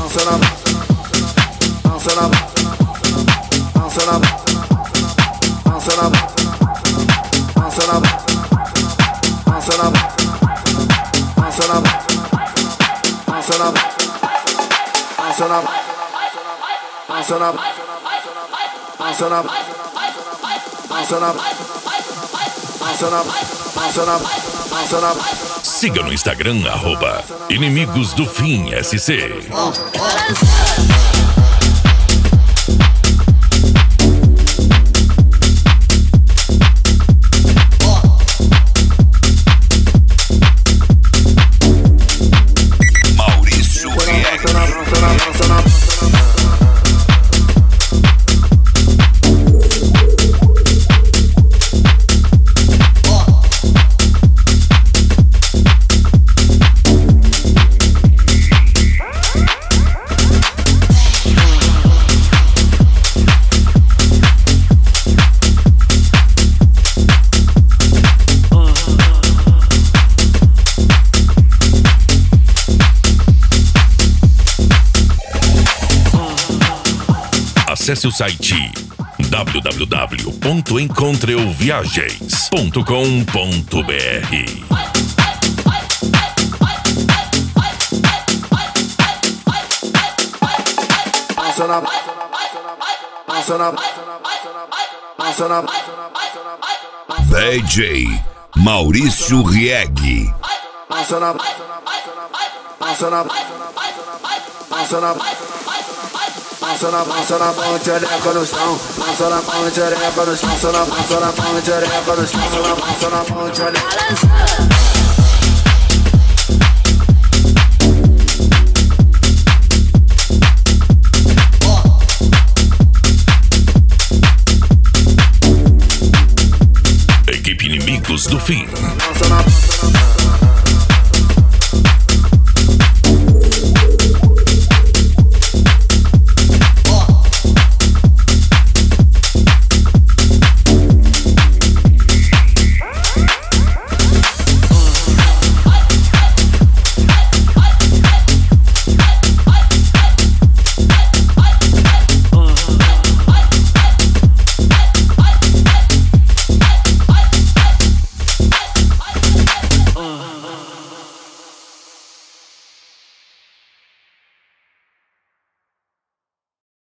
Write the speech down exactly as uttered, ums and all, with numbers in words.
Siga no Instagram, arroba Inimigos do Fim S C. Acesse o site w w w ponto encontreu viagens ponto com ponto b r. D J Maurício Rieg. Passa na, passa na mão, tchereca no chão. Passa na mão, tchereca no chão. Passa na, passa na mão, tchereca no chão. Passa na, passa na mão, tchereca. Equipe Inimigos do Fim.